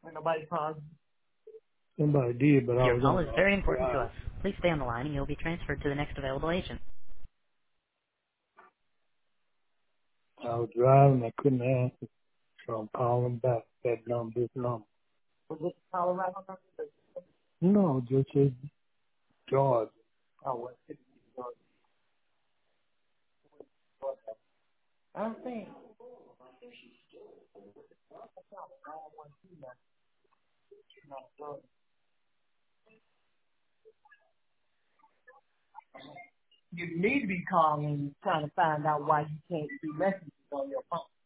Nobody calls. Somebody did, but I Your was call on is the very important to drive. us. Please stay on the line and you'll be transferred to the next available agent. I was driving. I couldn't answer, so I'm calling back that number. This number. Was this Colorado number? No, just his George. Oh, what? I don't think. You need to be calling trying to find out why you can't do messages on your phone.